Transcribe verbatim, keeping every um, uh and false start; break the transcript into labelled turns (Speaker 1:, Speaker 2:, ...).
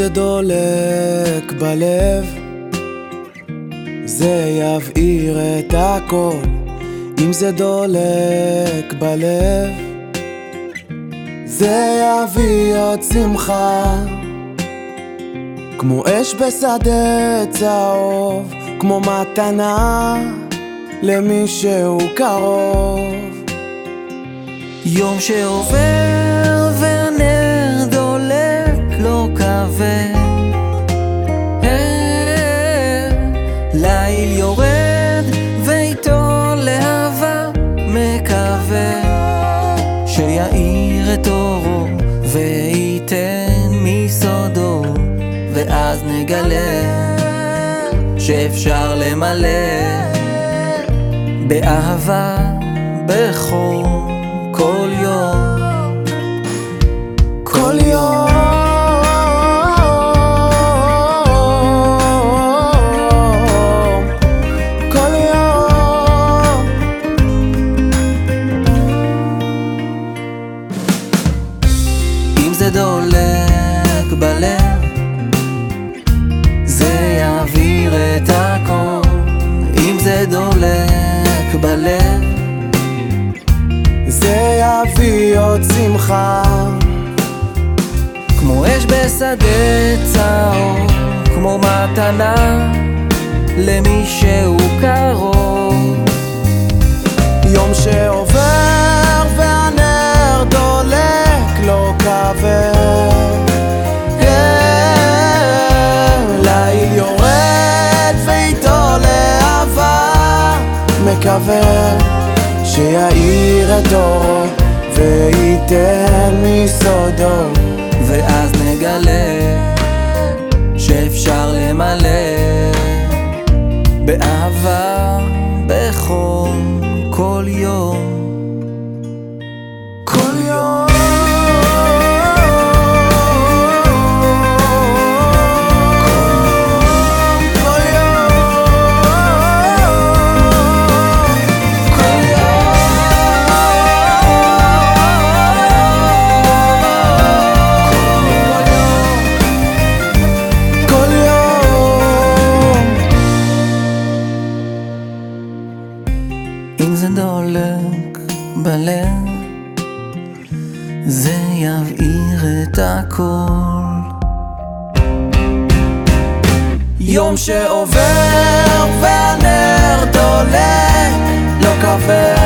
Speaker 1: זה דולק בלב, זה יבעיר את הכל. אם זה דולק בלב, זה יביא עוד שמחה, כמו אש בשדה צהוב, כמו מתנה למי שהוא קרוב.
Speaker 2: יום שעובר והנר דולק לא כבד, ליל יורד ואיתו להבה מקווה, שיאיר את אורו וייתן מסודו, ואז נגלה שאפשר למלא באהבה בכל כל יום,
Speaker 1: כל יום, כל יום.
Speaker 2: אם זה דולק בלב, זה יעביר את הכל. אם זה דולק בלב,
Speaker 1: זה יביא עוד שמחה,
Speaker 2: כמו אש בשדה צהוב, כמו מתנה למי שהוא קרוב.
Speaker 1: יום שעובר והנר דולק לא כבד, ליל יורד ואיתו להבה מקווה, שיאיר את אורו וייתן מסודו,
Speaker 2: ואז נגלה שאפשר למלא באהבה בכל כל יום,
Speaker 1: כל יום.
Speaker 2: אם זה דולק בלב, זה יבעיר את הכל.
Speaker 1: יום שעובר והנר דולק לא כבד,